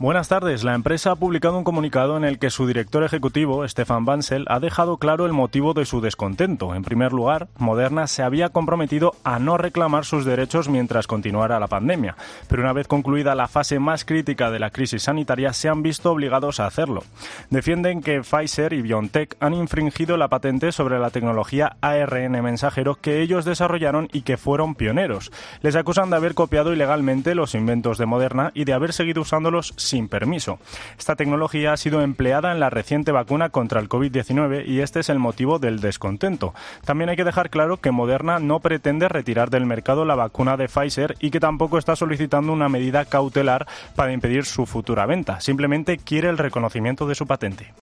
Buenas tardes. La empresa ha publicado un comunicado en el que su director ejecutivo, Stefan Bancel, ha dejado claro el motivo de su descontento. En primer lugar, Moderna se había comprometido a no reclamar sus derechos mientras continuara la pandemia, pero una vez concluida la fase más crítica de la crisis sanitaria, se han visto obligados a hacerlo. Defienden que Pfizer y BioNTech han infringido la patente sobre la tecnología ARN mensajero que ellos desarrollaron y que fueron pioneros. Les acusan de haber copiado ilegalmente los inventos de Moderna y de haber seguido usándolos sin permiso. Esta tecnología ha sido empleada en la reciente vacuna contra el COVID-19 y este es el motivo del descontento. También hay que dejar claro que Moderna no pretende retirar del mercado la vacuna de Pfizer y que tampoco está solicitando una medida cautelar para impedir su futura venta. Simplemente quiere el reconocimiento de su patente.